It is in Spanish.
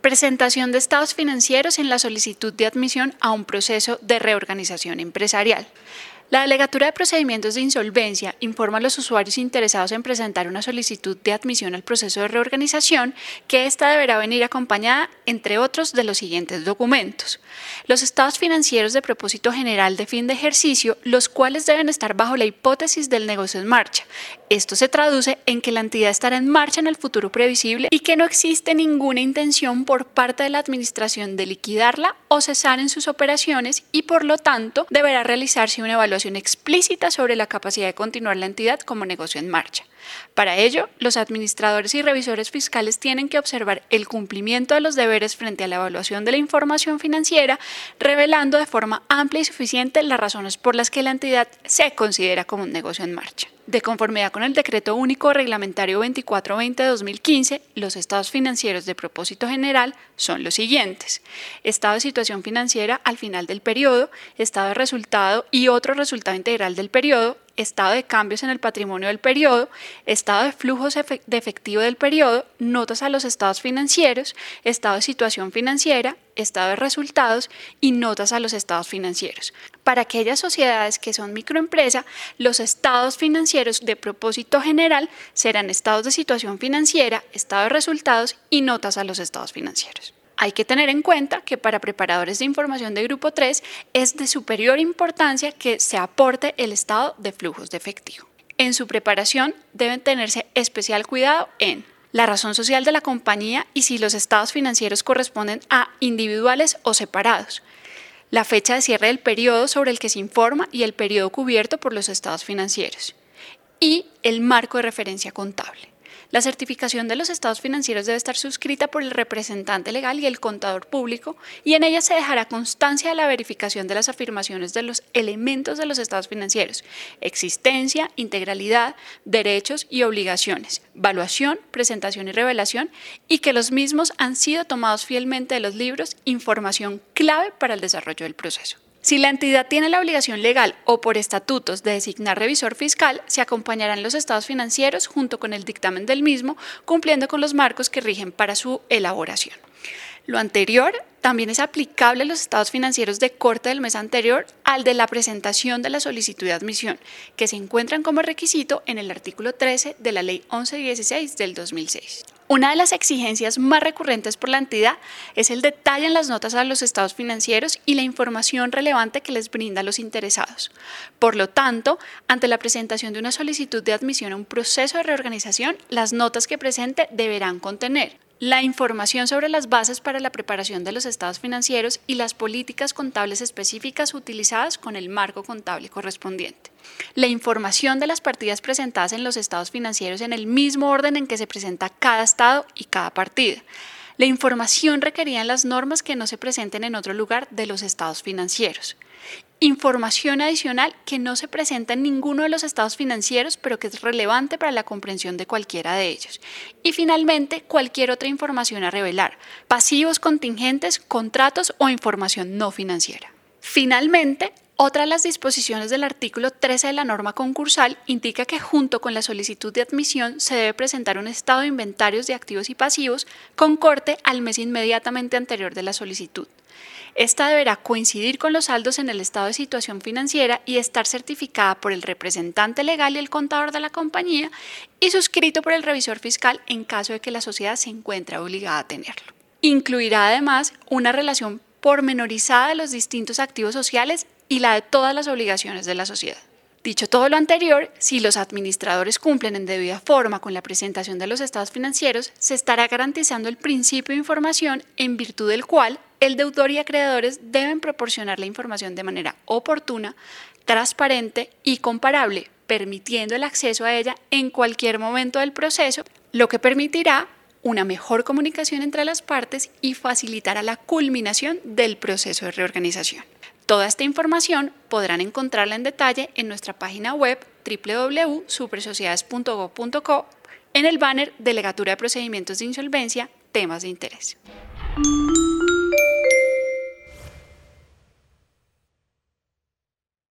Presentación de estados financieros en la solicitud de admisión a un proceso de reorganización empresarial. La Delegatura de Procedimientos de Insolvencia informa a los usuarios interesados en presentar una solicitud de admisión al proceso de reorganización que ésta deberá venir acompañada, entre otros, de los siguientes documentos. Los estados financieros de propósito general de fin de ejercicio, los cuales deben estar bajo la hipótesis del negocio en marcha. Esto se traduce en que la entidad estará en marcha en el futuro previsible y que no existe ninguna intención por parte de la administración de liquidarla o cesar en sus operaciones y, por lo tanto, deberá realizarse una evaluación explícita sobre la capacidad de continuar la entidad como negocio en marcha. Para ello, los administradores y revisores fiscales tienen que observar el cumplimiento de los deberes frente a la evaluación de la información financiera, revelando de forma amplia y suficiente las razones por las que la entidad se considera como un negocio en marcha. De conformidad con el Decreto Único Reglamentario 2420 de 2015, los estados financieros de propósito general son los siguientes: estado de situación financiera al final del periodo, estado de resultado y otro resultado integral del periodo, estado de cambios en el patrimonio del periodo, estado de flujos de efectivo del periodo, notas a los estados financieros, estado de situación financiera, estado de resultados y notas a los estados financieros. Para aquellas sociedades que son microempresa, los estados financieros de propósito general serán estados de situación financiera, estado de resultados y notas a los estados financieros. Hay que tener en cuenta que para preparadores de información de Grupo 3 es de superior importancia que se aporte el estado de flujos de efectivo. En su preparación deben tenerse especial cuidado en la razón social de la compañía y si los estados financieros corresponden a individuales o separados, la fecha de cierre del periodo sobre el que se informa y el periodo cubierto por los estados financieros, y el marco de referencia contable. La certificación de los estados financieros debe estar suscrita por el representante legal y el contador público, y en ella se dejará constancia de la verificación de las afirmaciones de los elementos de los estados financieros: existencia, integralidad, derechos y obligaciones, valuación, presentación y revelación, y que los mismos han sido tomados fielmente de los libros, información clave para el desarrollo del proceso. Si la entidad tiene la obligación legal o por estatutos de designar revisor fiscal, se acompañarán los estados financieros junto con el dictamen del mismo, cumpliendo con los marcos que rigen para su elaboración. Lo anterior también es aplicable a los estados financieros de corte del mes anterior al de la presentación de la solicitud de admisión, que se encuentran como requisito en el artículo 13 de la Ley 1116 del 2006. Una de las exigencias más recurrentes por la entidad es el detalle en las notas a los estados financieros y la información relevante que les brinda a los interesados. Por lo tanto, ante la presentación de una solicitud de admisión a un proceso de reorganización, las notas que presente deberán contener la información sobre las bases para la preparación de los estados financieros y las políticas contables específicas utilizadas con el marco contable correspondiente, la información de las partidas presentadas en los estados financieros en el mismo orden en que se presenta cada estado y cada partida, la información requerida en las normas que no se presenten en otro lugar de los estados financieros, información adicional que no se presenta en ninguno de los estados financieros pero que es relevante para la comprensión de cualquiera de ellos. Y finalmente, cualquier otra información a revelar, pasivos contingentes, contratos o información no financiera. Finalmente, otra de las disposiciones del artículo 13 de la norma concursal indica que junto con la solicitud de admisión se debe presentar un estado de inventarios de activos y pasivos con corte al mes inmediatamente anterior de la solicitud. Esta deberá coincidir con los saldos en el estado de situación financiera y estar certificada por el representante legal y el contador de la compañía y suscrito por el revisor fiscal en caso de que la sociedad se encuentre obligada a tenerlo. Incluirá además una relación pormenorizada de los distintos activos sociales y la de todas las obligaciones de la sociedad. Dicho todo lo anterior, si los administradores cumplen en debida forma con la presentación de los estados financieros, se estará garantizando el principio de información en virtud del cual el deudor y acreedores deben proporcionar la información de manera oportuna, transparente y comparable, permitiendo el acceso a ella en cualquier momento del proceso, lo que permitirá una mejor comunicación entre las partes y facilitará la culminación del proceso de reorganización. Toda esta información podrán encontrarla en detalle en nuestra página web www.supersociedades.gov.co en el banner Delegatura de Procedimientos de Insolvencia, temas de interés.